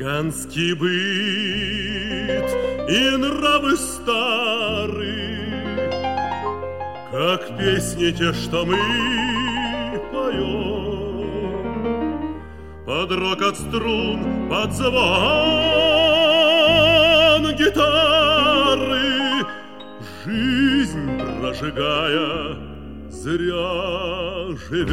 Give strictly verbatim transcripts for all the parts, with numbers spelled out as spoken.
Цыганский быт и нравы старые, как песни те, что мы поем, под рокот струн, под звон гитары, жизнь прожигая, зря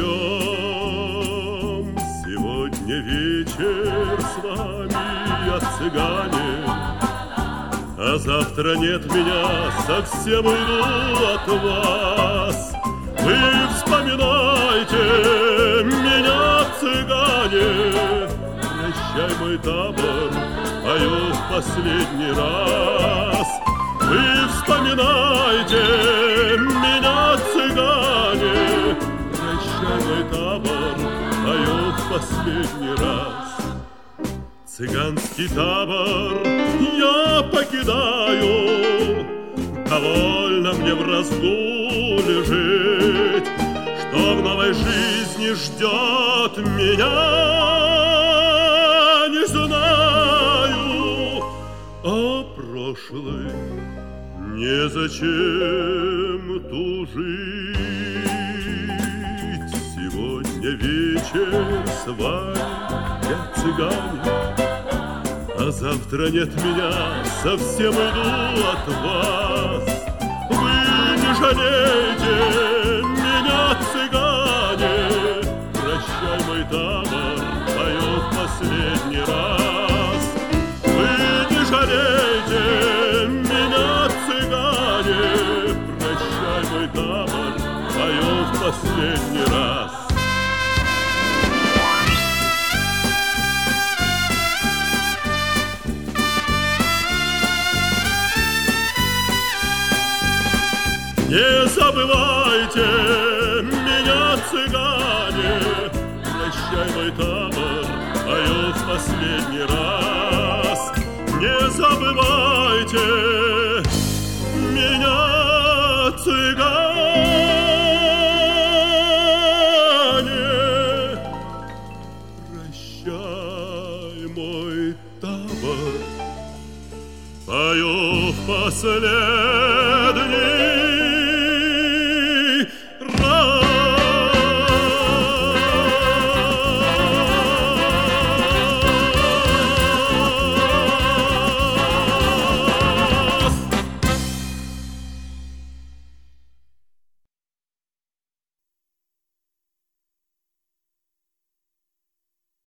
живем. Сегодня вечер с вами, я цыгане, а завтра нет меня, совсем уйду от вас. Вы вспоминайте меня, цыгане, прощай, мой табор, пою в последний раз. Вы вспоминайте меня, цыгане, прощай, мой табор, пою в последний раз. Цыганский табор я покидаю, довольно мне в разгуле жить, что в новой жизни ждет меня, не знаю, а прошлой незачем тужить. Сегодня вечер с вами, я цыгане, а завтра нет меня, совсем уйду от вас. Вы не жалейте меня, цыгане, прощай, мой табор, пою в последний раз. Вы не жалейте меня, цыгане, прощай, мой табор, пою в последний раз. Не забывайте меня, цыгане, прощай, мой табор, пою в последний раз. Не забывайте меня, цыгане, прощай, мой табор, пою в последний раз.